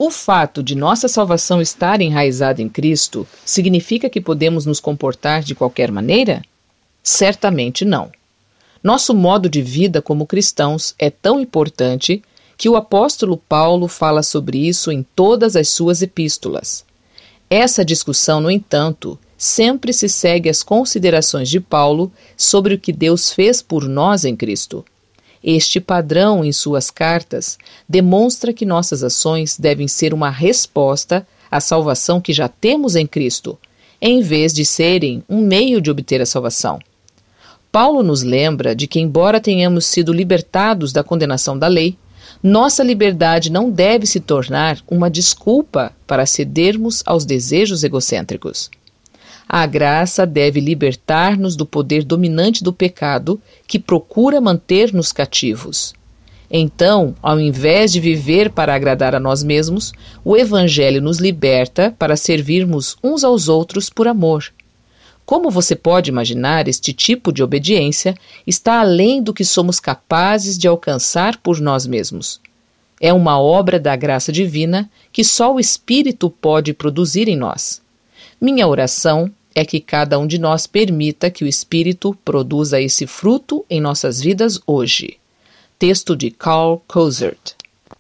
O fato de nossa salvação estar enraizada em Cristo significa que podemos nos comportar de qualquer maneira? Certamente não. Nosso modo de vida como cristãos é tão importante que o apóstolo Paulo fala sobre isso em todas as suas epístolas. Essa discussão, no entanto, sempre se segue às considerações de Paulo sobre o que Deus fez por nós em Cristo. Este padrão em suas cartas demonstra que nossas ações devem ser uma resposta à salvação que já temos em Cristo, em vez de serem um meio de obter a salvação. Paulo nos lembra de que, embora tenhamos sido libertados da condenação da lei, nossa liberdade não deve se tornar uma desculpa para cedermos aos desejos egocêntricos. A graça deve libertar-nos do poder dominante do pecado que procura manter-nos cativos. Então, ao invés de viver para agradar a nós mesmos, o Evangelho nos liberta para servirmos uns aos outros por amor. Como você pode imaginar, este tipo de obediência está além do que somos capazes de alcançar por nós mesmos. É uma obra da graça divina que só o Espírito pode produzir em nós. Minha oração é que cada um de nós permita que o Espírito produza esse fruto em nossas vidas hoje. Texto de Carl Cozart.